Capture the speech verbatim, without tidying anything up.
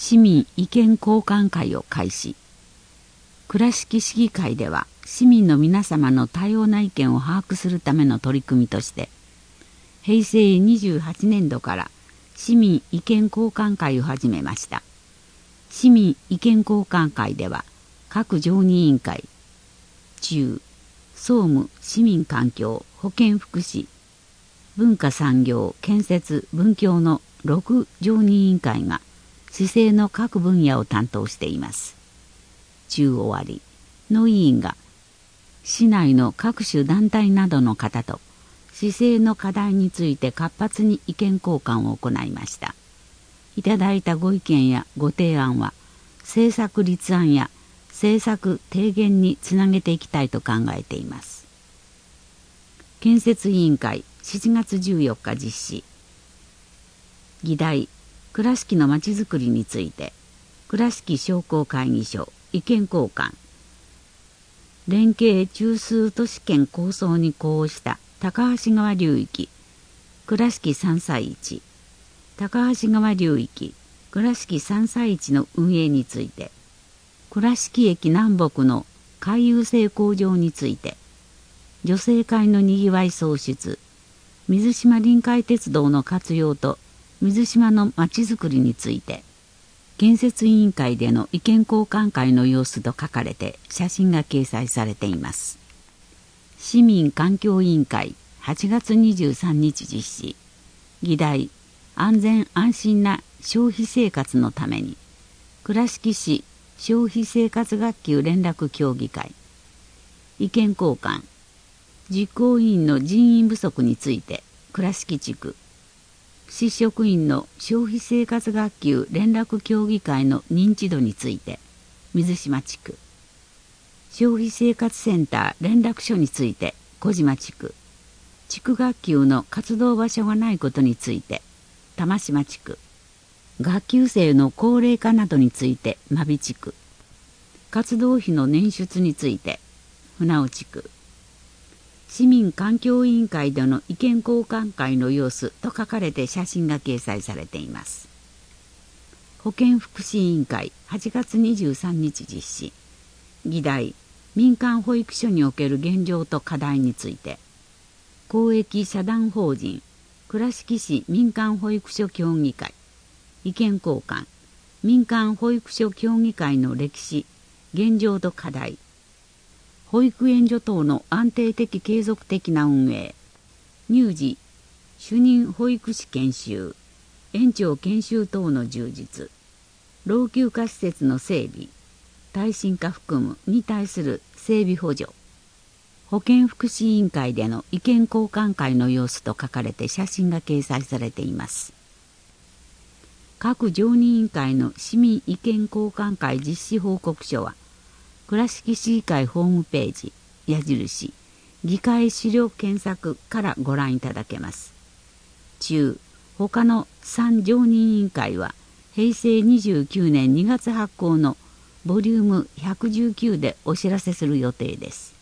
市民意見交換会を開始。倉敷市議会では市民の皆様の多様な意見を把握するための取り組みとして、へいせいにじゅうはちねんどから市民意見交換会を始めました。市民意見交換会では各常任委員会、中、総務、市民環境、保健福祉、文化産業、建設、文教のろく常任委員会が市政の各分野を担当しています。中終わりの委員が市内の各種団体などの方と市政の課題について活発に意見交換を行いました。いただいたご意見やご提案は政策立案や政策提言につなげていきたいと考えています。建設委員会しちがつじゅうよっか実施。議題、倉敷のまちづくりについて倉敷商工会議所意見交換。連携中枢都市圏構想に呼応した高橋川流域倉敷三歳市、高橋川流域倉敷三歳市の運営について、倉敷駅南北の回遊性向上について、女性会のにぎわい創出、水島臨海鉄道の活用と水島のまちづくりについて、建設委員会での意見交換会の様子と書かれて写真が掲載されています。市民環境委員会はちがつにじゅうさんにち実施。議題、安全安心な消費生活のために倉敷市消費生活学級連絡協議会。意見交換、実行委員の人員不足について倉敷地区、市職員の消費生活学級連絡協議会の認知度について水島地区、消費生活センター連絡所について小島地区、地区学級の活動場所がないことについて玉島地区、学級生の高齢化などについて真備地区、活動費の捻出について船尾地区。市民環境委員会での意見交換会の様子と書かれて写真が掲載されています。保健福祉委員会はちがつにじゅうさんにち実施。議題、民間保育所における現状と課題について、公益社団法人倉敷市民間保育所協議会。意見交換、民間保育所協議会の歴史、現状と課題、保育援助等の安定的継続的な運営、乳児、主任保育士研修、園長研修等の充実、老朽化施設の整備、耐震化含むに対する整備補助、保健福祉委員会での意見交換会の様子と書かれて写真が掲載されています。各常任委員会の市民意見交換会実施報告書は、倉敷市議会ホームページ、矢印、議会資料検索からご覧いただけます。中、他のさん常任委員会は、へいせいにじゅうきゅうねんにがつ発行のボリュームひゃくじゅうきゅうでお知らせする予定です。